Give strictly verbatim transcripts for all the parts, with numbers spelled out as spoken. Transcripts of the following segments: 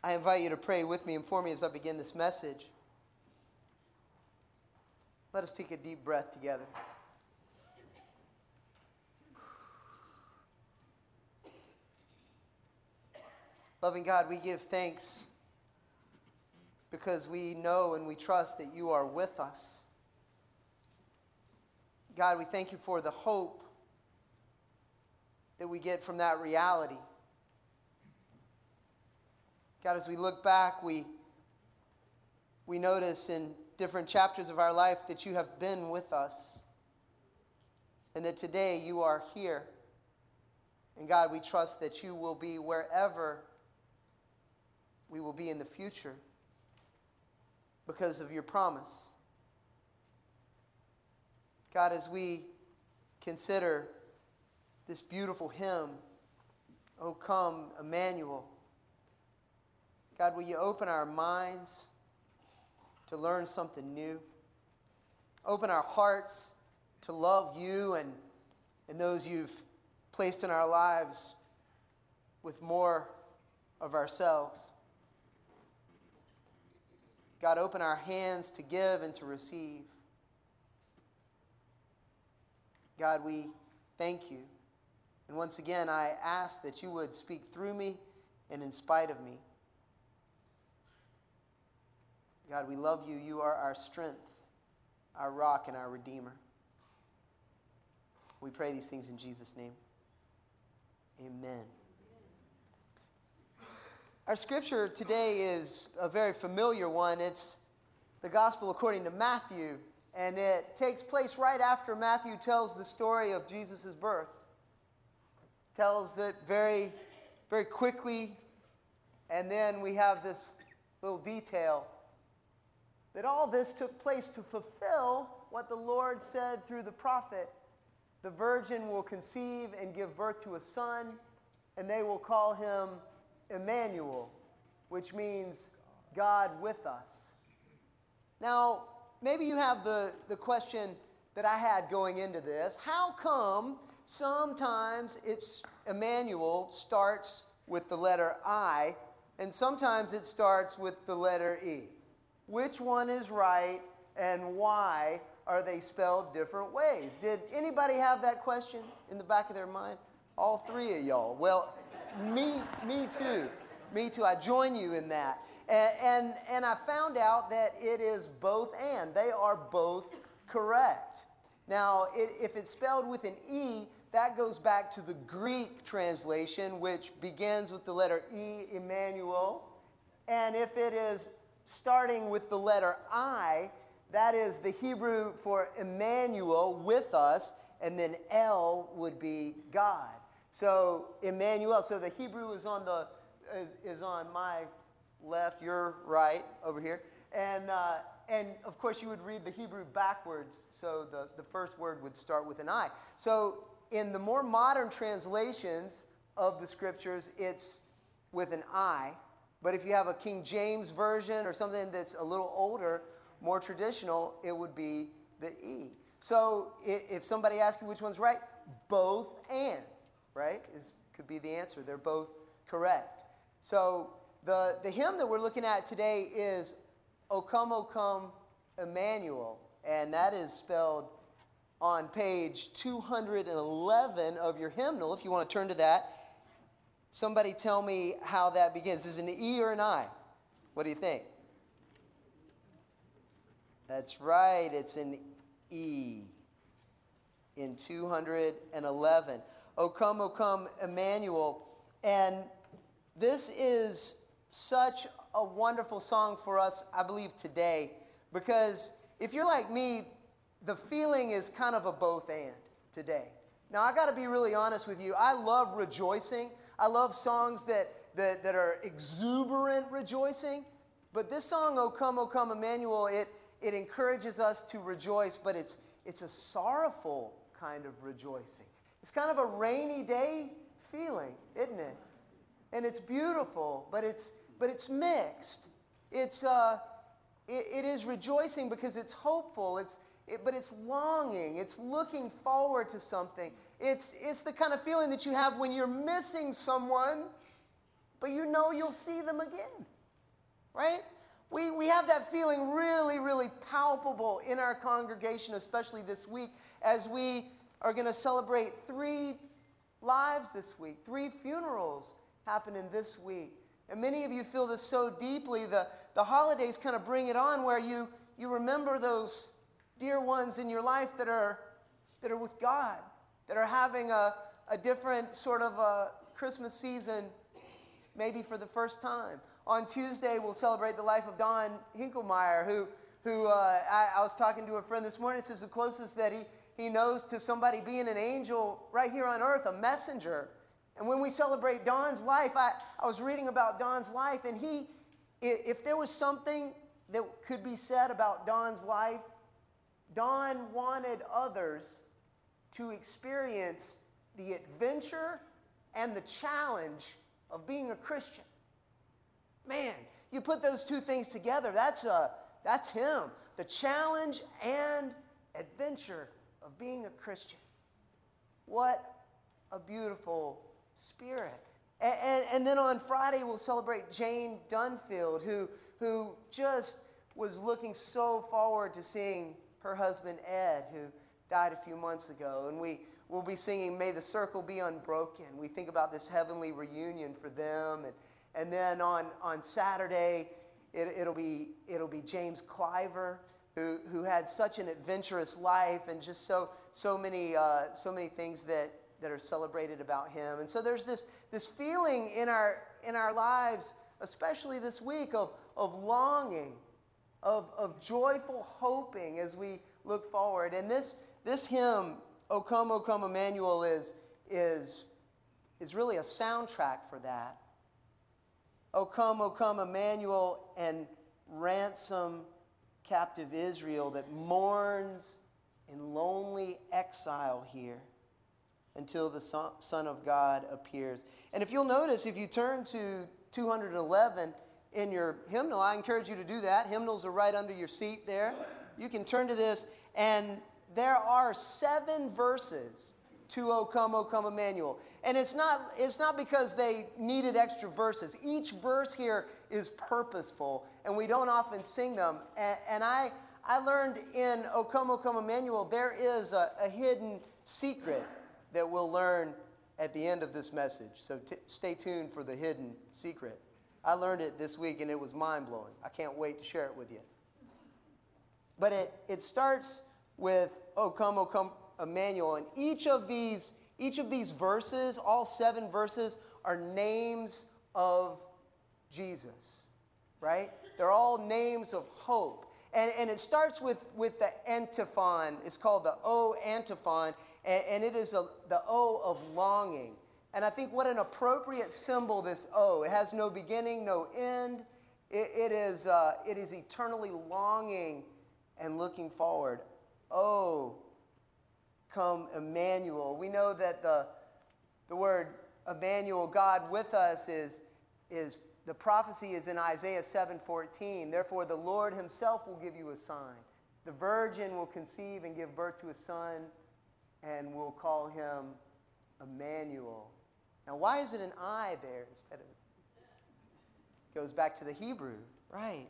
I invite you to pray with me and for me as I begin this message. Let us take a deep breath together. Loving God, we give thanks because we know and we trust that you are with us. God, we thank you for the hope that we get from that reality. God, as we look back, we, we notice in different chapters of our life that you have been with us and that today you are here. And God, we trust that you will be wherever we will be in the future because of your promise. God, as we consider this beautiful hymn, O come, Emmanuel, God, will you open our minds to learn something new? Open our hearts to love you and, and those you've placed in our lives with more of ourselves. God, open our hands to give and to receive. God, we thank you. And once again, I ask that you would speak through me and in spite of me. God, we love you. You are our strength, our rock, and our Redeemer. We pray these things in Jesus' name. Amen. Our scripture today is a very familiar one. It's the Gospel according to Matthew, and it takes place right after Matthew tells the story of Jesus' birth. Tells that very, very quickly, and then we have this little detail that all this took place to fulfill what the Lord said through the prophet. The virgin will conceive and give birth to a son, and they will call him Emmanuel, which means God with us. Now, maybe you have the, the question that I had going into this. How come sometimes it's Emmanuel starts with the letter I, and sometimes it starts with the letter E? Which one is right, and why are they spelled different ways? Did anybody have that question in the back of their mind? All three of y'all. Well, me, me too. Me too. I join you in that. And, and, and I found out that it is both and. They are both correct. Now, it, if it's spelled with an E, that goes back to the Greek translation, which begins with the letter E, Emmanuel. And if it is starting with the letter I, that is the Hebrew for Emmanuel, with us, and then El would be God. So Emmanuel, so the Hebrew is on the is, is on my left, your right over here, and uh, and of course you would read the Hebrew backwards. So the the first word would start with an I. So in the more modern translations of the scriptures, it's with an I. But if you have a King James version or something that's a little older, more traditional, it would be the E. So if somebody asks you which one's right, both and, right, is could be the answer. They're both correct. So the, the hymn that we're looking at today is O Come, O Come, Emmanuel. And that is spelled on page two hundred eleven of your hymnal, if you want to turn to that. Somebody tell me how that begins. Is it an E or an I? What do you think? That's right. It's an E in two hundred eleven. O come, O come, Emmanuel. And this is such a wonderful song for us, I believe, today. Because if you're like me, the feeling is kind of a both and today. Now, I got to be really honest with you. I love rejoicing. I love songs that, that, that are exuberant rejoicing. But this song, O Come, O Come, Emmanuel, it, it encourages us to rejoice, but it's, it's a sorrowful kind of rejoicing. It's kind of a rainy day feeling, isn't it? And it's beautiful, but it's, but it's mixed. It's, uh, it, it is rejoicing because it's hopeful, it's, it, but it's longing. It's looking forward to something. It's, it's the kind of feeling that you have when you're missing someone, but you know you'll see them again, right? We, we have that feeling really, really palpable in our congregation, especially this week, as we are going to celebrate three lives this week, three funerals happening this week. And many of you feel this so deeply. The, the holidays kind of bring it on, where you, you remember those dear ones in your life that are, that are with God, that are having a, a different sort of a Christmas season, maybe for the first time. On Tuesday, we'll celebrate the life of Don Hinklemeyer, who, who uh, I, I was talking to a friend this morning. This is the closest that he, he knows to somebody being an angel right here on earth, a messenger. And when we celebrate Don's life, I, I was reading about Don's life, and he, if there was something that could be said about Don's life, Don wanted others to experience the adventure and the challenge of being a Christian. Man, you put those two things together, that's, a, that's him. The challenge and adventure of being a Christian. What a beautiful spirit. And, and, and then on Friday, we'll celebrate Jane Dunfield, who, who just was looking so forward to seeing her husband, Ed, who died a few months ago. And we will be singing, May the Circle Be Unbroken. We think about this heavenly reunion for them. And, and then on, on Saturday, it, it'll, be, it'll be James Cliver, who, who had such an adventurous life and just so, so, many, uh, so many things that that are celebrated about him. And so there's this, this feeling in our, in our lives, especially this week, of, of longing, of, of joyful hoping as we look forward. And this, this hymn, O Come, O Come, Emmanuel, is, is, is really a soundtrack for that. O come, O come, Emmanuel, and ransom captive Israel that mourns in lonely exile here, until the Son of God appears. And if you'll notice, if you turn to two hundred eleven in your hymnal, I encourage you to do that. Hymnals are right under your seat there. You can turn to this, and there are seven verses to O Come, O Come, Emmanuel. And it's not, it's not because they needed extra verses. Each verse here is purposeful, and we don't often sing them. And, and I, I learned in O Come, O Come, Emmanuel, there is a, a hidden secret that we'll learn at the end of this message. So t- stay tuned for the hidden secret. I learned it this week, and it was mind-blowing. I can't wait to share it with you. But it, it starts with, O come, O come, Emmanuel. And each of these, each of these verses, all seven verses, are names of Jesus, right? They're all names of hope. And, and it starts with, with the antiphon. It's called the O antiphon. And, and it is a, the O of longing. And I think what an appropriate symbol this O. It has no beginning, no end. It, it, is, uh, it is eternally longing and looking forward. Oh, come Emmanuel. We know that the, the word Emmanuel, God with us, is, is the prophecy is in Isaiah seven fourteen. Therefore, the Lord himself will give you a sign. The virgin will conceive and give birth to a son, and we'll call him Emmanuel. Now, why is it an I there instead of... Goes back to the Hebrew, right?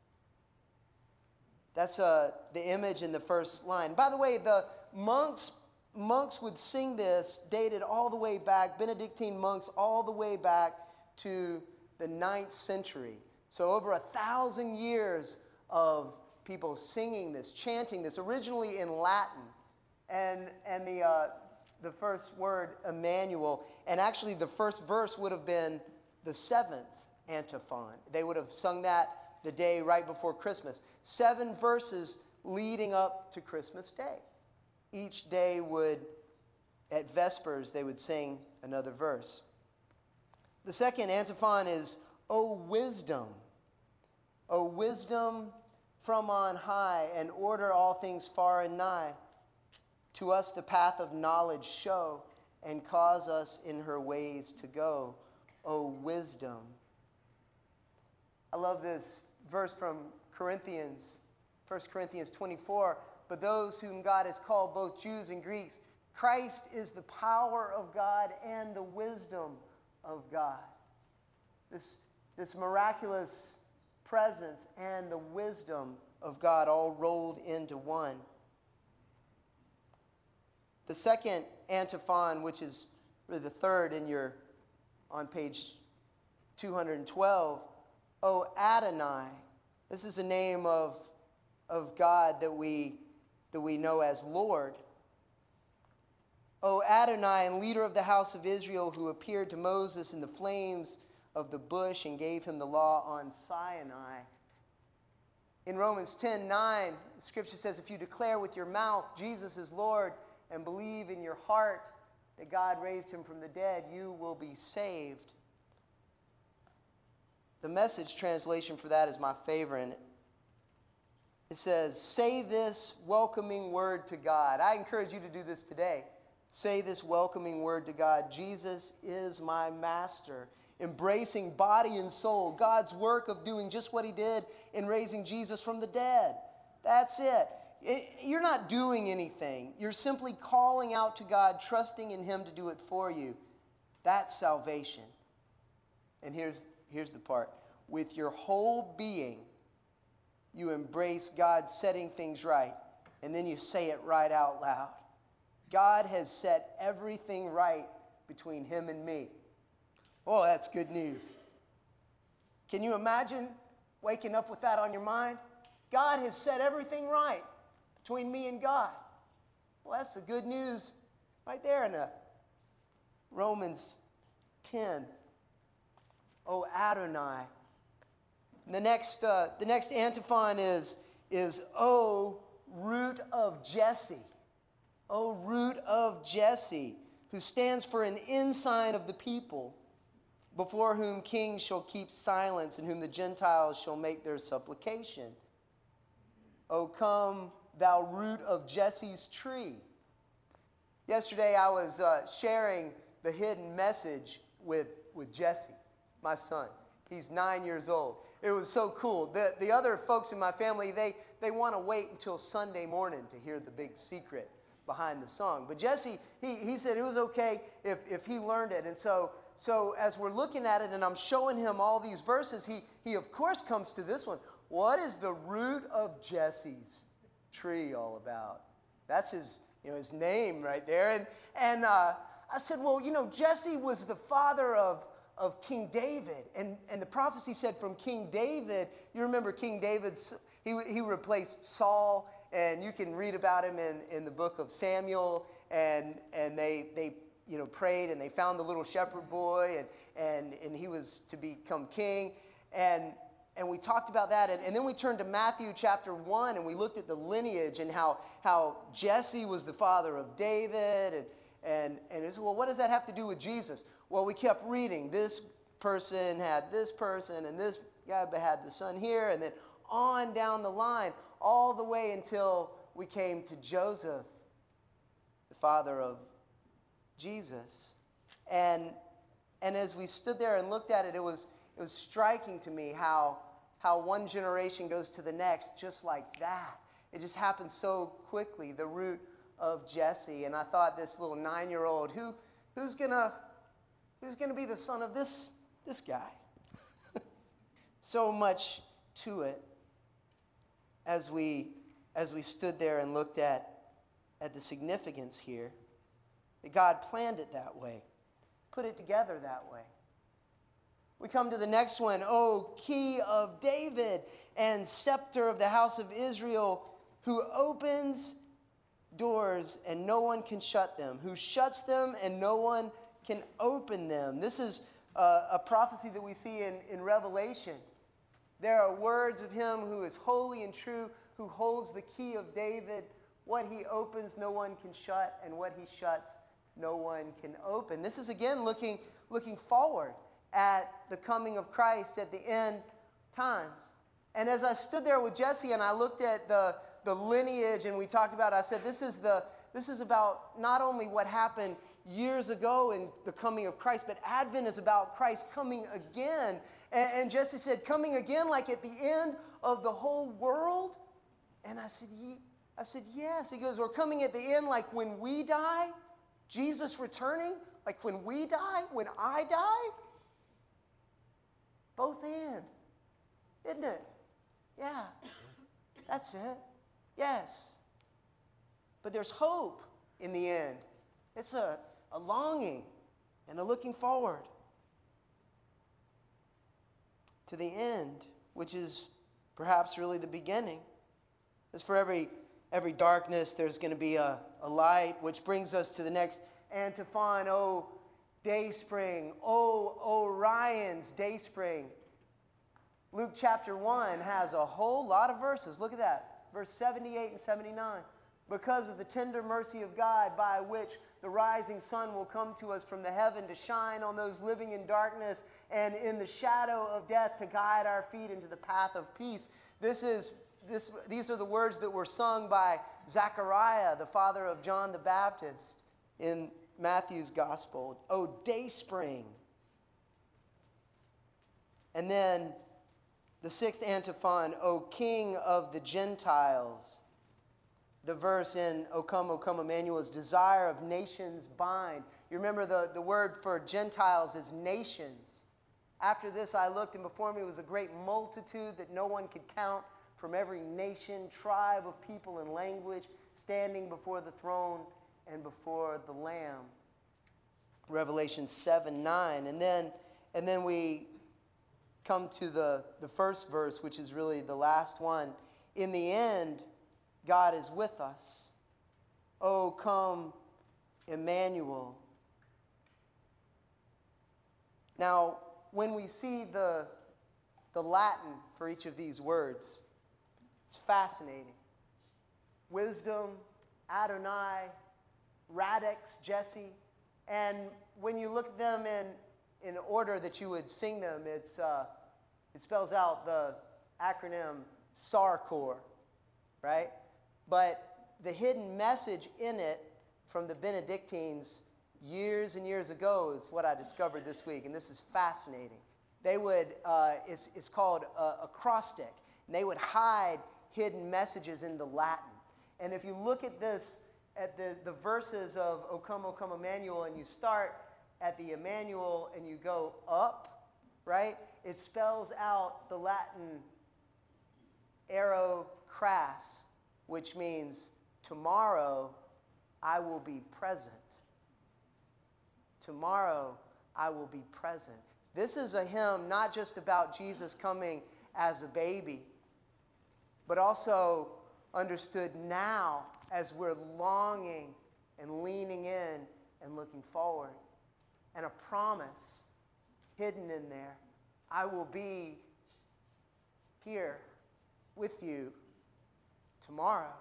That's uh, the image in the first line. By the way, the monks, monks would sing this dated all the way back, Benedictine monks all the way back to the ninth century. So over a thousand years of people singing this, chanting this, originally in Latin. And, and the, uh, the first word, Emmanuel, and actually the first verse would have been the seventh antiphon. They would have sung that the day right before Christmas. Seven verses leading up to Christmas Day. Each day would, at Vespers, they would sing another verse. The second antiphon is, O wisdom, O wisdom from on high, and order all things far and nigh. To us the path of knowledge show, and cause us in her ways to go, O wisdom. I love this verse from Corinthians, First Corinthians twenty-four. But those whom God has called, both Jews and Greeks, Christ is the power of God and the wisdom of God. this, this miraculous presence and the wisdom of God all rolled into one. The second antiphon, which is really the third in your, on page two hundred twelve, O Adonai. This is the name of, of God that we, that we know as Lord. O Adonai, and leader of the house of Israel, who appeared to Moses in the flames of the bush and gave him the law on Sinai. In Romans ten nine, the scripture says, if you declare with your mouth Jesus is Lord and believe in your heart that God raised him from the dead, you will be saved. The Message translation for that is my favorite. It says, say this welcoming word to God. I encourage you to do this today. Say this welcoming word to God. Jesus is my master. Embracing body and soul, God's work of doing just what he did in raising Jesus from the dead. That's it. it. You're not doing anything. You're simply calling out to God, trusting in him to do it for you. That's salvation. And here's, here's the part. With your whole being, you embrace God setting things right, and then you say it right out loud. God has set everything right between him and me. Oh, that's good news. Can you imagine waking up with that on your mind? God has set everything right between me and God. Well, that's the good news right there in Romans ten. Oh, Adonai. And the next, uh, the next antiphon is, is O root of Jesse. O root of Jesse, who stands for an ensign of the people, before whom kings shall keep silence, and whom the Gentiles shall make their supplication. O come, thou root of Jesse's tree. Yesterday I was uh, sharing the hidden message with, with Jesse, my son. He's nine years old. It was so cool. The, the other folks in my family, they, they want to wait until Sunday morning to hear the big secret behind the song. But Jesse, he, he said it was okay if, if he learned it. And so So as we're looking at it and I'm showing him all these verses, he, he of course comes to this one. What is the root of Jesse's tree all about? That's his, you know, his name right there. And, and uh, I said, well, you know, Jesse was the father of, of King David. And, and the prophecy said from King David, you remember King David, he, he replaced Saul. And you can read about him in, in the book of Samuel. And, and they, they you know, prayed, and they found the little shepherd boy, and, and, and he was to become king. And, and we talked about that. And, and then we turned to Matthew chapter one, and we looked at the lineage and how, how Jesse was the father of David. And, and, and it's, well, what does that have to do with Jesus? Well, we kept reading. This person had this person, and this guy had the son here, and then on down the line, all the way until we came to Joseph, the father of Jesus. And and as we stood there and looked at it, it was it was striking to me how how one generation goes to the next just like that. It just happens so quickly, the root of Jesse. And I thought, this little nine-year-old, who who's gonna who's gonna be the son of this this guy? So much to it as we as we stood there and looked at at the significance here. That God planned it that way, put it together that way. We come to the next one. Oh, key of David and scepter of the house of Israel, who opens doors and no one can shut them, who shuts them and no one can open them. This is a, a prophecy that we see in, in Revelation. There are words of him who is holy and true, who holds the key of David. What he opens, no one can shut, and what he shuts, no one can open. This is again looking, looking forward at the coming of Christ at the end times. And as I stood there with Jesse and I looked at the, the lineage and we talked about it, I said, this is, the, this is about not only what happened years ago in the coming of Christ, but Advent is about Christ coming again. And, and Jesse said, coming again like at the end of the whole world? And I said, Ye- I said, yes. He goes, we're coming at the end like when we die? Jesus returning? Like when we die? When I die? Both and. Isn't it? Yeah. That's it. Yes. But there's hope in the end. It's a, a longing and a looking forward to the end, which is perhaps really the beginning. Because for every every darkness, there's going to be a, a light, which brings us to the next antiphon. Oh, dayspring. Oh, Orion's dayspring. Luke chapter one has a whole lot of verses. Look at that. Verse seventy-eight and seventy-nine. Because of the tender mercy of God, by which the rising sun will come to us from the heaven to shine on those living in darkness and in the shadow of death, to guide our feet into the path of peace. This is this. These are the words that were sung by Zechariah, the father of John the Baptist, in Matthew's gospel. Oh, dayspring. And then the sixth antiphon, O King of the Gentiles. The verse in O come, O come, Emmanuel is desire of nations bind. You remember the, the word for Gentiles is nations. After this I looked, and before me was a great multitude that no one could count, from every nation, tribe of people and language, standing before the throne and before the Lamb. Revelation seven nine. And then, and then we come to the, the first verse, which is really the last one. In the end, God is with us. Oh, come, Emmanuel. Now, when we see the, the Latin for each of these words, it's fascinating. Wisdom, Adonai, Radix, Jesse. And when you look at them in, in order that you would sing them, it's, uh, it spells out the acronym SARCOR, right? But the hidden message in it from the Benedictines years and years ago is what I discovered this week, and this is fascinating. They would, uh, it's, it's called a acrostic, and they would hide hidden messages in the Latin. And if you look at this, at the, the verses of O come, O come, Emmanuel, and you start at the Emmanuel and you go up, right? It spells out the Latin aero cras, which means tomorrow I will be present. Tomorrow I will be present. This is a hymn not just about Jesus coming as a baby, but also understood now as we're longing and leaning in and looking forward. And a promise hidden in there. I will be here with you tomorrow.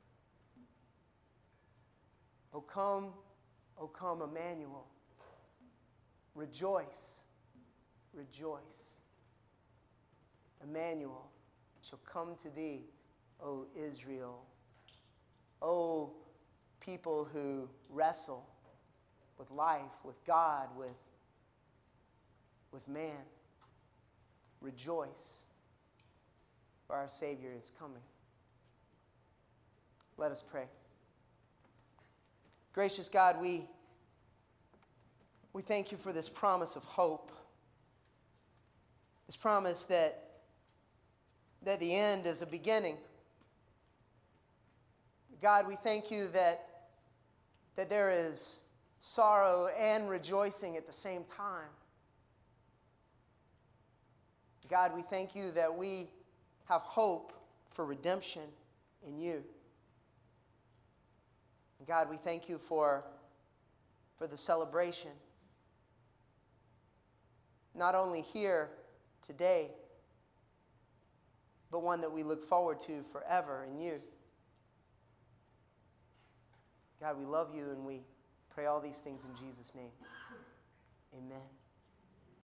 O come, O come, Emmanuel. Rejoice, rejoice. Emmanuel shall come to thee, O Israel. O people who wrestle with life, with God, with, with man. Rejoice, for our Savior is coming. Let us pray. Gracious God, we, we thank you for this promise of hope. This promise that, that the end is a beginning. God, we thank you that, that there is sorrow and rejoicing at the same time. God, we thank you that we have hope for redemption in you. God, we thank you for, for the celebration, not only here today, but one that we look forward to forever in you. God, we love you and we pray all these things in Jesus' name. Amen.